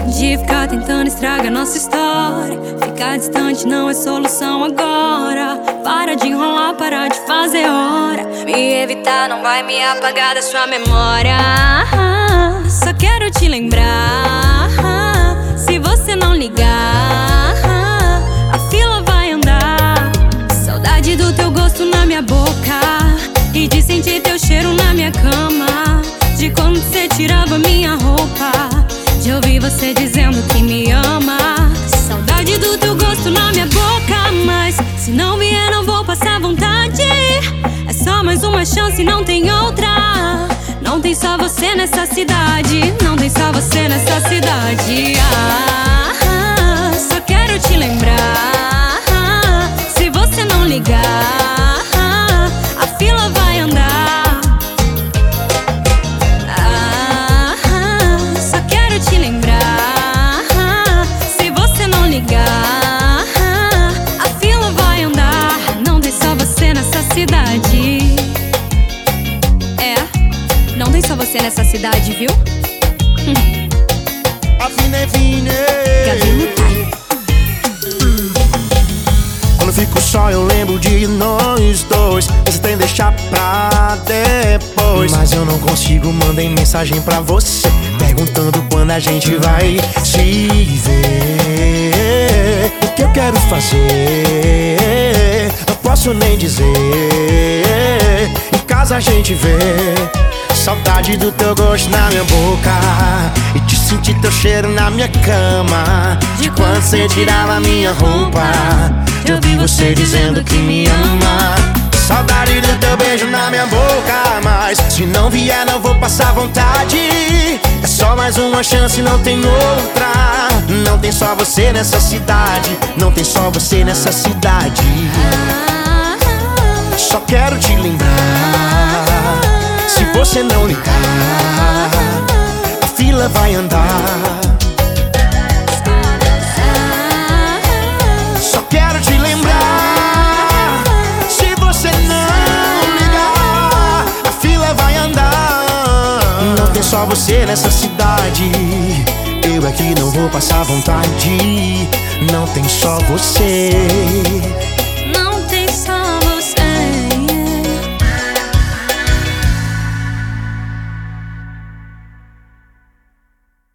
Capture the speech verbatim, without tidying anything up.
de ficar tentando estragar nossa história. Ficar distante não é solução agora. Para de enrolar, para de fazer hora. Me evitar não vai me apagar da sua memória. Só quero te lembrar. Se você não ligar, a fila vai andar. Saudade do teu gosto na minha boca e de sentir teu cheiro na minha cama. De quando você tirava minha roupa, de ouvir você dizendo que me ama. Saudade do teu gosto na minha boca, mas se não vier não vou passar vontade. É só mais uma chance, não tem outra. Não tem só você nessa cidade. Não tem só você nessa cidade. Ah, só quero te lembrar. Se você não ligar, a fila vai andar. Ah, só quero te lembrar. Se você não ligar, a fila vai andar. Não tem só você nessa cidade. É, não tem só você nessa cidade, viu? Fine, fine. Quando fico só eu lembro de nós dois. Você tem que deixar pra depois. Mas eu não consigo, mandei mensagem pra você perguntando quando a gente vai se ver. O que eu quero fazer não posso nem dizer. Em casa a gente vê. Saudade do teu gosto na minha boca e de sentir teu cheiro na minha cama. De quando você tirava minha roupa, de ouvir você dizendo que me ama. Saudade do teu beijo na minha boca, mas se não vier não vou passar vontade. É só mais uma chance, não tem outra. Não tem só você nessa cidade. Não tem só você nessa cidade. Só quero te lembrar. Se você não ligar, a fila vai andar. Só quero te lembrar. Se você não ligar, a fila vai andar. Não tem só você nessa cidade. Eu aqui não vou passar vontade. Não tem só você.